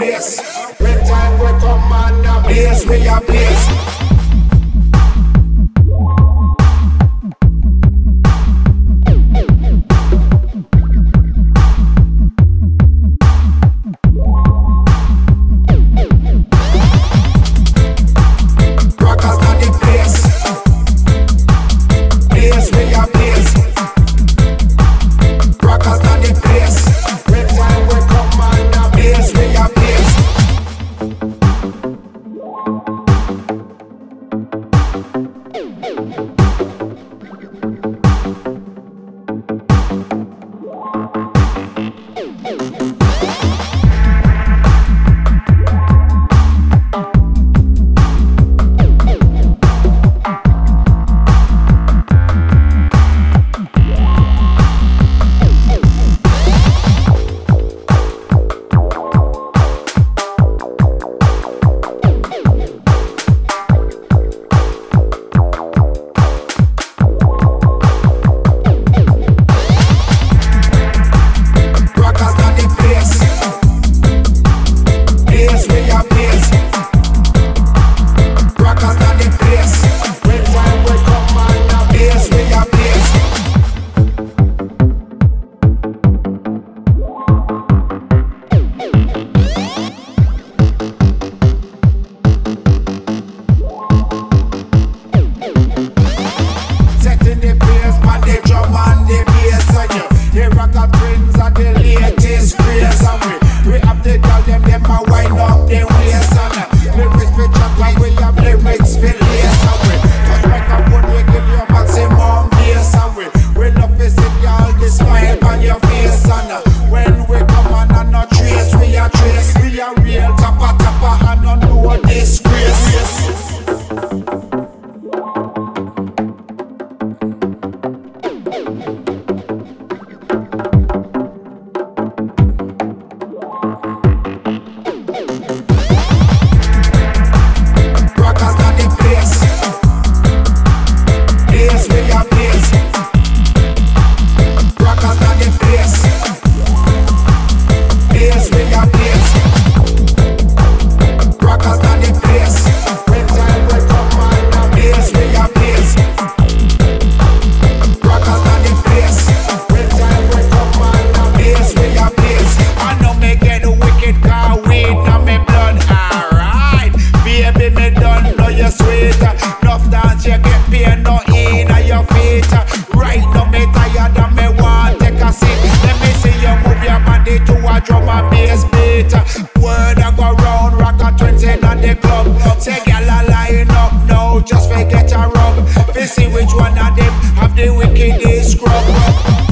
place. When time we come and the place we a place. Drum and bass beat. Word I go round, rock a 20 on the club. Say gyal a line up now, just forget a rub. We see which one of them have the wickedest scrub.